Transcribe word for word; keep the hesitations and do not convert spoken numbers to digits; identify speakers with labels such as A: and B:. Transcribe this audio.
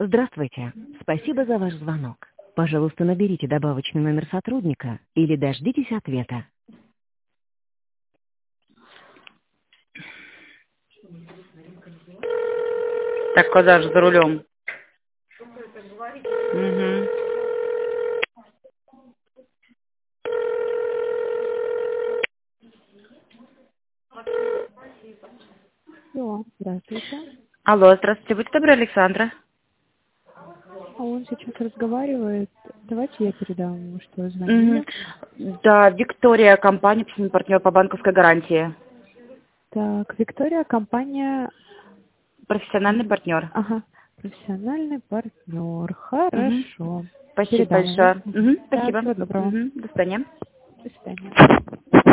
A: Здравствуйте. Спасибо за ваш звонок. Пожалуйста, наберите добавочный номер сотрудника или дождитесь ответа.
B: Так, куда же за рулем? Угу.
C: Алло, здравствуйте.
B: Алло, здравствуйте, будьте добры, Александра.
C: А он сейчас разговаривает. Давайте я передам ему, что вы
B: Угу.
C: звонили.
B: Да, Виктория, компания, партнер по банковской гарантии.
C: Так, Виктория, компания...
B: Профессиональный партнер.
C: Ага, профессиональный партнер.
B: Угу.
C: Хорошо.
B: Спасибо
C: Передам ему.
B: большое. Угу.
C: Да,
B: Спасибо.
C: всего доброго.
B: Угу. До свидания.
C: До свидания.